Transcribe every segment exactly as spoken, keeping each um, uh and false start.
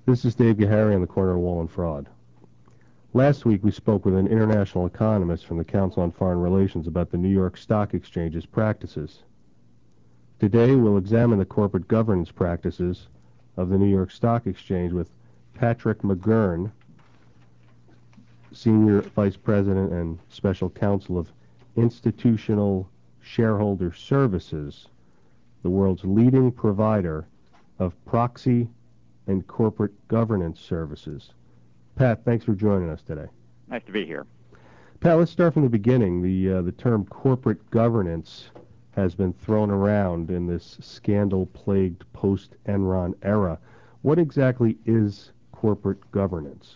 This is Dave Gahary on the corner of Wall and Fraud. Last week we spoke with an international economist from the Council on Foreign Relations about the New York Stock Exchange's practices. Today we'll examine the corporate governance practices of the New York Stock Exchange with Patrick McGurn, Senior Vice President and Special Counsel of Institutional Shareholder Services, the world's leading provider of proxy and corporate governance services. Pat, thanks for joining us today. Nice to be here. Pat, let's start from the beginning. The uh, the term corporate governance has been thrown around in this scandal-plagued post-Enron era. What exactly is corporate governance?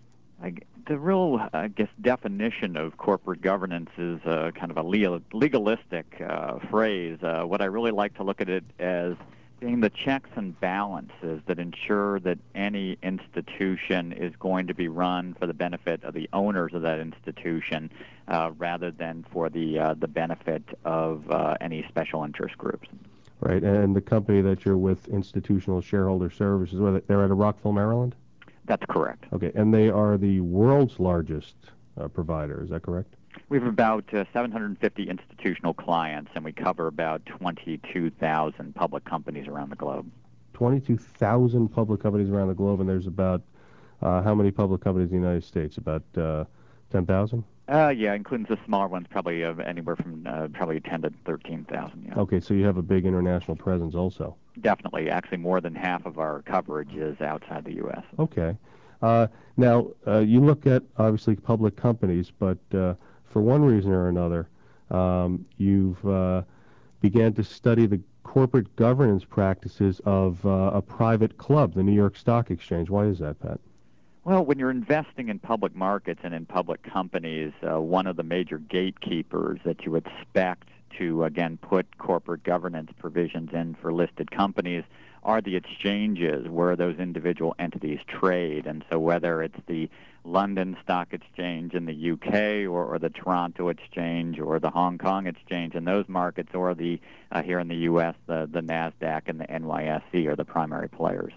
I, the real, I guess, definition of corporate governance is uh, kind of a legal, legalistic uh, phrase. Uh, what I really like to look at it as being the checks and balances that ensure that any institution is going to be run for the benefit of the owners of that institution uh, rather than for the uh, the benefit of uh, any special interest groups. Right, and the company that you're with, Institutional Shareholder Services, they're out of Rockville, Maryland? That's correct. Okay, and they are the world's largest uh, provider, is that correct? We have about uh, seven hundred fifty institutional clients, and we cover about twenty-two thousand public companies around the globe. twenty-two thousand public companies around the globe, and there's about uh, how many public companies in the United States? About uh, ten thousand? Uh, yeah, including the smaller ones, probably uh, anywhere from uh, probably ten to thirteen thousand. Yeah. Okay, so you have a big international presence also. Definitely. Actually, more than half of our coverage is outside the U S. Okay. Uh, now, uh, you look at, obviously, public companies, but uh, for one reason or another, um, you've uh, began to study the corporate governance practices of uh, a private club, the New York Stock Exchange. Why is that, Pat? Well, when you're investing in public markets and in public companies, uh, one of the major gatekeepers that you expect to, again, put corporate governance provisions in for listed companies are the exchanges where those individual entities trade. And so whether it's the London Stock Exchange in the U K or, or the Toronto Exchange or the Hong Kong Exchange in those markets, or the uh, here in the U S, the, the NASDAQ and the N Y S E are the primary players.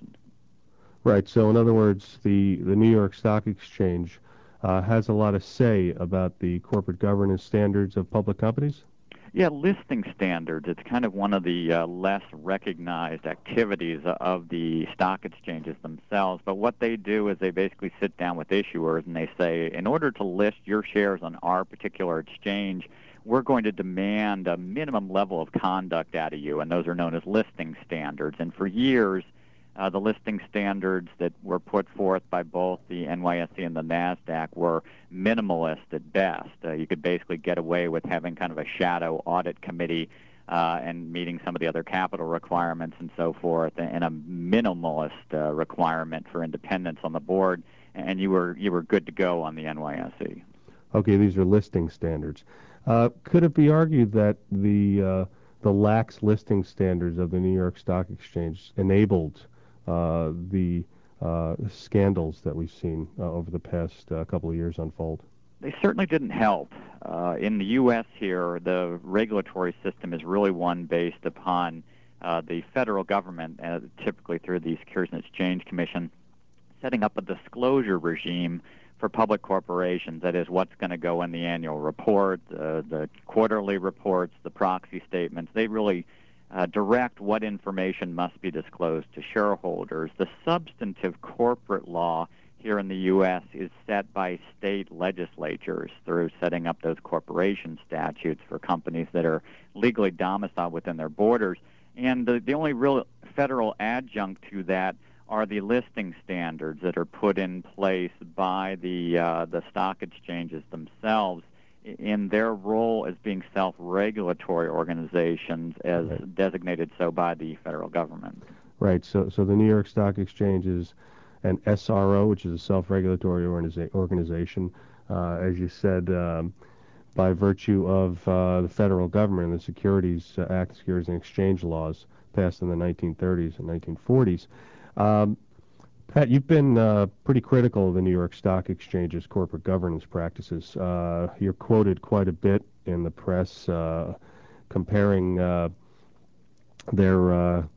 Right. So in other words, the, the New York Stock Exchange uh, has a lot of say about the corporate governance standards of public companies? Yeah, listing standards. It's kind of one of the uh, less recognized activities of the stock exchanges themselves. But what they do is they basically sit down with issuers and they say, in order to list your shares on our particular exchange, we're going to demand a minimum level of conduct out of you, and those are known as listing standards. And for years, Uh, the listing standards that were put forth by both the N Y S E and the NASDAQ were minimalist at best. Uh, you could basically get away with having kind of a shadow audit committee uh, and meeting some of the other capital requirements and so forth, and a minimalist uh, requirement for independence on the board, and you were you were good to go on the N Y S E. Okay, these are listing standards. Uh, could it be argued that the uh, the lax listing standards of the New York Stock Exchange enabled Uh, the uh, scandals that we've seen uh, over the past uh, couple of years unfold? They certainly didn't help. Uh, in the U S here, the regulatory system is really one based upon uh, the federal government, uh, typically through the Securities and Exchange Commission, setting up a disclosure regime for public corporations. That is, what's going to go in the annual report, uh, the quarterly reports, the proxy statements. They really Uh, direct what information must be disclosed to shareholders. The substantive corporate law here in the U S is set by state legislatures through setting up those corporation statutes for companies that are legally domiciled within their borders. And the, the only real federal adjunct to that are the listing standards that are put in place by the uh, the stock exchanges themselves in their role as being self-regulatory organizations as right. designated so by the federal government. Right. So so the New York Stock Exchange is an S R O, which is a self-regulatory organiza- organization, uh, as you said, um, by virtue of uh, the federal government and the Securities uh, Act, Securities and Exchange laws passed in the nineteen thirties and nineteen forties. Um, Pat, you've been uh, pretty critical of the New York Stock Exchange's corporate governance practices. Uh, you're quoted quite a bit in the press uh, comparing uh, their uh,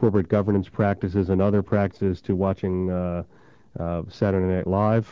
corporate governance practices and other practices to watching uh, uh, Saturday Night Live.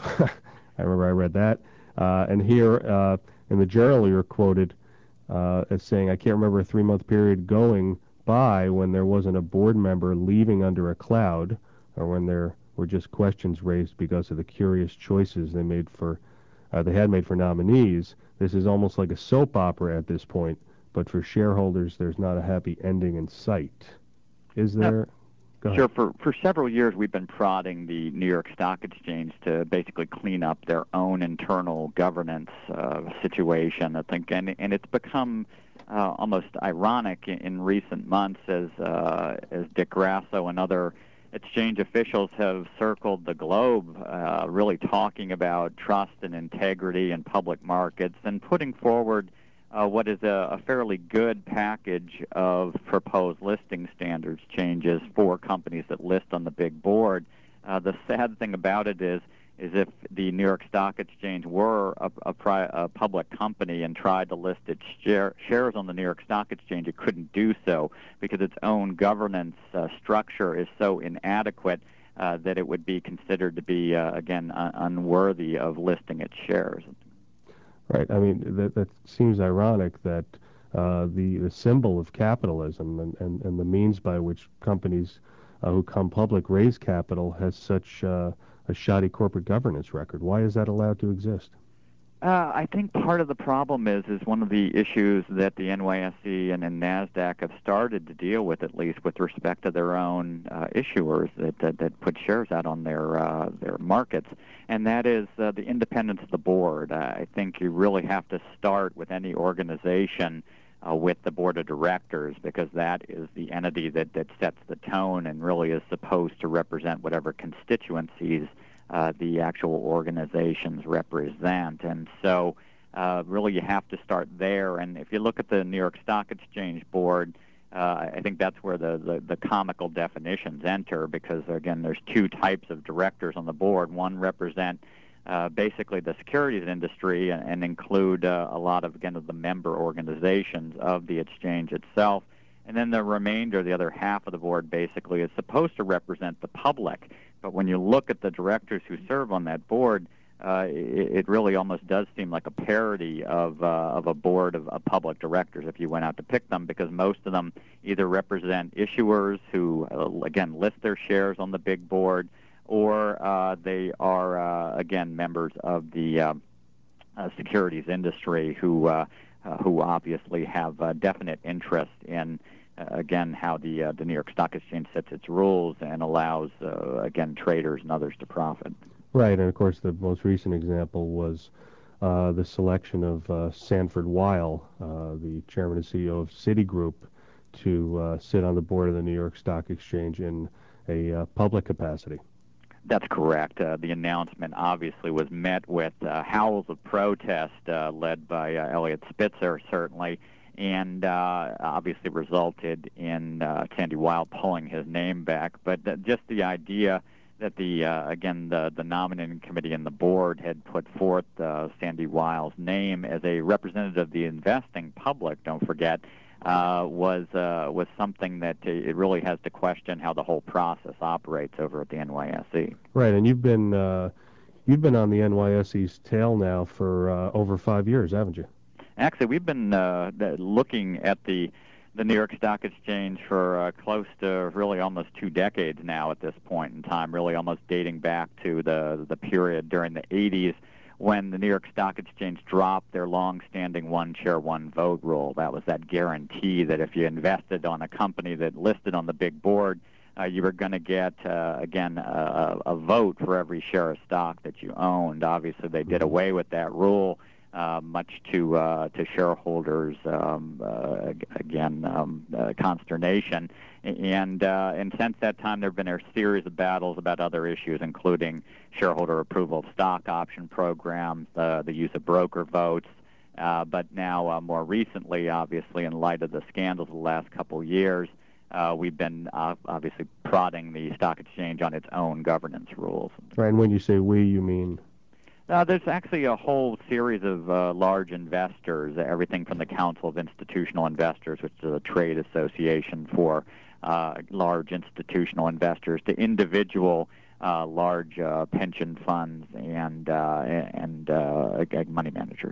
I remember I read that. Uh, and here uh, in the journal you're quoted uh, as saying, I can't remember a three-month period going by when there wasn't a board member leaving under a cloud, or when there were just questions raised because of the curious choices they made for, uh, they had made for nominees. This is almost like a soap opera at this point, but for shareholders, there's not a happy ending in sight. Is there? Go Sure. ahead. For for several years, we've been prodding the New York Stock Exchange to basically clean up their own internal governance uh, situation. I think, and and it's become uh, almost ironic in, in recent months as uh, as Dick Grasso and other exchange officials have circled the globe, uh, really talking about trust and integrity in public markets and putting forward Uh, what is a, a fairly good package of proposed listing standards changes for companies that list on the big board. Uh, the sad thing about it is, is if the New York Stock Exchange were a, a, pri a public company and tried to list its share, shares on the New York Stock Exchange, it couldn't do so because its own governance uh, structure is so inadequate uh, that it would be considered to be, uh, again, un unworthy of listing its shares. Right. I mean, that, that seems ironic that uh, the, the symbol of capitalism and, and, and the means by which companies uh, who come public raise capital has such uh, a shoddy corporate governance record. Why is that allowed to exist? Uh, I think part of the problem is is one of the issues that the N Y S E and, and NASDAQ have started to deal with, at least with respect to their own uh, issuers that, that that put shares out on their uh, their markets, and that is uh, the independence of the board. Uh, I think you really have to start with any organization uh, with the board of directors, because that is the entity that, that sets the tone and really is supposed to represent whatever constituencies Uh, the actual organizations represent. And so uh, really you have to start there. And if you look at the New York Stock Exchange board, uh, I think that's where the, the, the comical definitions enter, because, again, there's two types of directors on the board. One represent uh, basically the securities industry and, and include uh, a lot of, again, of the member organizations of the exchange itself. And then the remainder, the other half of the board, basically is supposed to represent the public. But when you look at the directors who serve on that board, uh, it, it really almost does seem like a parody of, uh, of a board of, of public directors if you went out to pick them, because most of them either represent issuers who, uh, again, list their shares on the big board, or uh, they are, uh, again, members of the uh, uh, securities industry who, uh, uh, who obviously have uh, definite interest in Uh, again, how the uh, the New York Stock Exchange sets its rules and allows, uh, again, traders and others to profit. Right, and of course the most recent example was uh, the selection of uh, Sanford Weill, uh, the chairman and C E O of Citigroup, to uh, sit on the board of the New York Stock Exchange in a uh, public capacity. That's correct. Uh, the announcement obviously was met with uh, howls of protest uh, led by uh, Eliot Spitzer, certainly, and uh, obviously resulted in uh, Sandy Weill pulling his name back. But th just the idea that the, uh, again, the, the nominating committee and the board had put forth uh, Sandy Weill's name as a representative of the investing public, don't forget, uh, was uh, was something that uh, it really has to question how the whole process operates over at the N Y S E. Right, and you've been, uh, you've been on the N Y S E's tail now for uh, over five years, haven't you? Actually, we've been uh, looking at the the New York Stock Exchange for uh, close to really almost two decades now at this point in time, really almost dating back to the, the period during the eighties when the New York Stock Exchange dropped their long-standing one-share, one-vote rule. That was that guarantee that if you invested on a company that listed on the big board, uh, you were going to get, uh, again, a, a vote for every share of stock that you owned. Obviously, they did away with that rule. Uh, much to uh, to shareholders, um, uh, again, um, uh, consternation, and uh, and since that time there have been a series of battles about other issues, including shareholder approval of stock option programs, uh, the use of broker votes, uh, but now uh, more recently, obviously, in light of the scandals of the last couple of years, uh, we've been uh, obviously prodding the stock exchange on its own governance rules. Right, and when you say we, you mean? Uh, there's actually a whole series of uh, large investors, everything from the Council of Institutional Investors, which is a trade association for uh, large institutional investors to individual uh, large uh, pension funds and uh, and uh, money managers.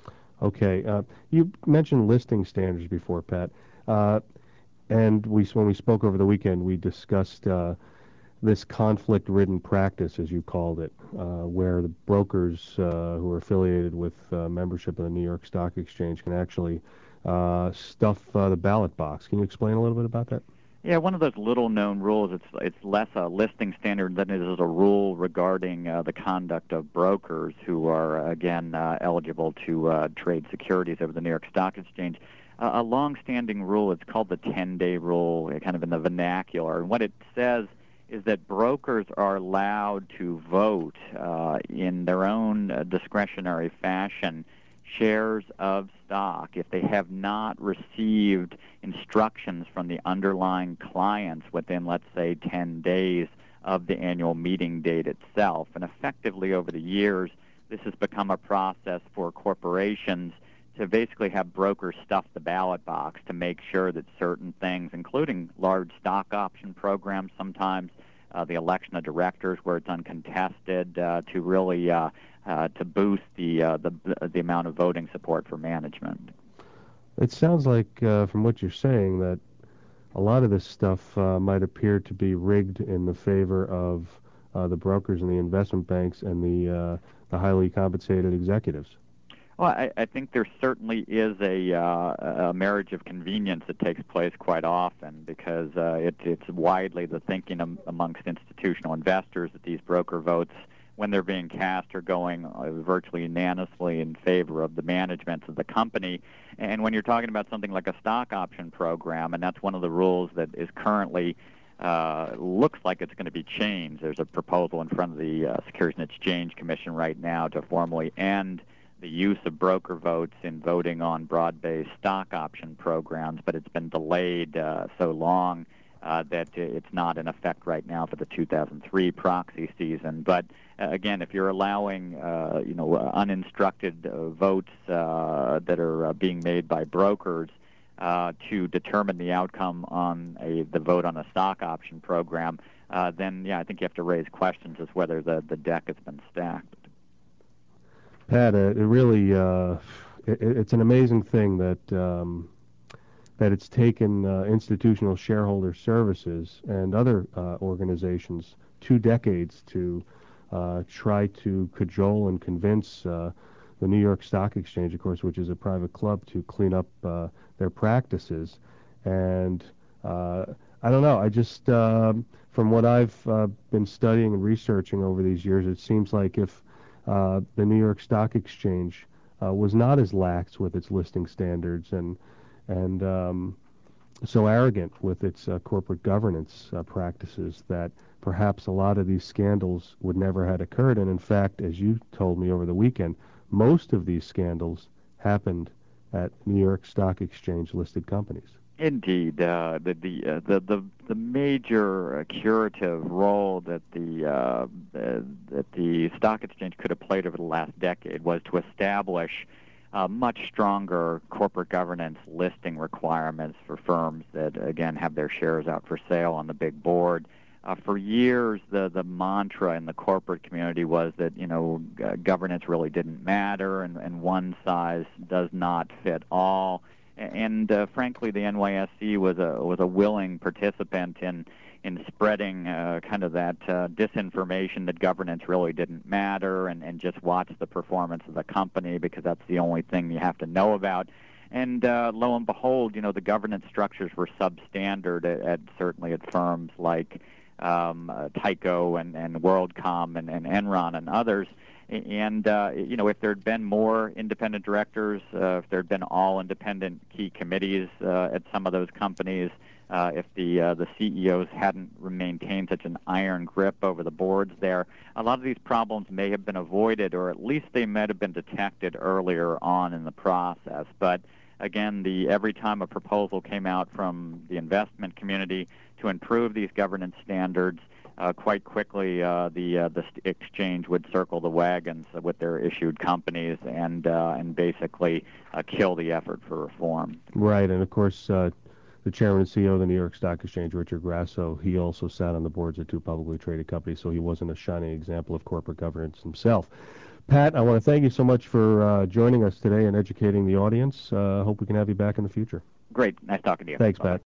Okay, uh, you mentioned listing standards before, Pat, uh, and we when we spoke over the weekend, we discussed uh, this conflict-ridden practice, as you called it, uh, where the brokers uh, who are affiliated with uh, membership of the New York Stock Exchange can actually uh, stuff uh, the ballot box. Can you explain a little bit about that? Yeah, one of those little-known rules. It's it's less a listing standard than it is a rule regarding uh, the conduct of brokers who are again uh, eligible to uh, trade securities over the New York Stock Exchange. Uh, a long-standing rule. It's called the ten-day rule, kind of in the vernacular. And what it says is that brokers are allowed to vote uh, in their own uh, discretionary fashion shares of stock if they have not received instructions from the underlying clients within, let's say, ten days of the annual meeting date itself. And effectively, over the years, this has become a process for corporations to basically have brokers stuff the ballot box to make sure that certain things, including large stock option programs sometimes, uh, the election of directors where it's uncontested, uh, to really uh, uh, to boost the, uh, the the amount of voting support for management. It sounds like, uh, from what you're saying, that a lot of this stuff uh, might appear to be rigged in the favor of uh, the brokers and the investment banks and the uh, the highly compensated executives. Well, I, I think there certainly is a, uh, a marriage of convenience that takes place quite often because uh, it, it's widely the thinking am, amongst institutional investors that these broker votes, when they're being cast, are going uh, virtually unanimously in favor of the management of the company. And when you're talking about something like a stock option program, and that's one of the rules that is currently uh, looks like it's going to be changed. There's a proposal in front of the uh, Securities and Exchange Commission right now to formally end the use of broker votes in voting on broad-based stock option programs, but it's been delayed uh, so long uh, that it's not in effect right now for the two thousand three proxy season. But uh, again, if you're allowing, uh, you know, uh, uninstructed uh, votes uh, that are uh, being made by brokers uh, to determine the outcome on a, the vote on a stock option program, uh, then yeah, I think you have to raise questions as whether the, the deck has been stacked. Pat, uh, it really uh, it, it's an amazing thing that um, that it's taken uh, institutional shareholder services and other uh, organizations two decades to uh, try to cajole and convince uh, the New York Stock Exchange, of course, which is a private club, to clean up uh, their practices. And uh, I don't know. I just uh, from what I've uh, been studying and researching over these years, it seems like if Uh, the New York Stock Exchange uh, was not as lax with its listing standards and and um, so arrogant with its uh, corporate governance uh, practices that perhaps a lot of these scandals would never have occurred. And in fact, as you told me over the weekend, most of these scandals happened at New York Stock Exchange listed companies. Indeed, uh, the the, uh, the the the major uh, curative role that the uh, uh, that the stock exchange could have played over the last decade was to establish uh, much stronger corporate governance listing requirements for firms that again have their shares out for sale on the big board. Uh, for years, the the mantra in the corporate community was that you know uh, governance really didn't matter, and, and one size does not fit all. And uh, frankly, the N Y S E was a was a willing participant in in spreading uh, kind of that uh, disinformation that governance really didn't matter, and, and just watch the performance of the company because that's the only thing you have to know about. And uh, lo and behold, you know, the governance structures were substandard at, at certainly at firms like um, uh, Tyco and, and WorldCom and, and Enron and others. And, uh, you know, if there had been more independent directors, uh, if there had been all independent key committees uh, at some of those companies, uh, if the uh, the C E Os hadn't maintained such an iron grip over the boards there, a lot of these problems may have been avoided, or at least they might have been detected earlier on in the process. But again, the every time a proposal came out from the investment community to improve these governance standards, Uh, quite quickly, uh, the uh, the exchange would circle the wagons with their issued companies and uh, and basically uh, kill the effort for reform. Right, and of course, uh, the chairman and C E O of the New York Stock Exchange, Richard Grasso, he also sat on the boards of two publicly traded companies, so he wasn't a shining example of corporate governance himself. Pat, I want to thank you so much for uh, joining us today and educating the audience. I uh, hope we can have you back in the future. Great. Nice talking to you. Thanks, Bye-bye. Pat.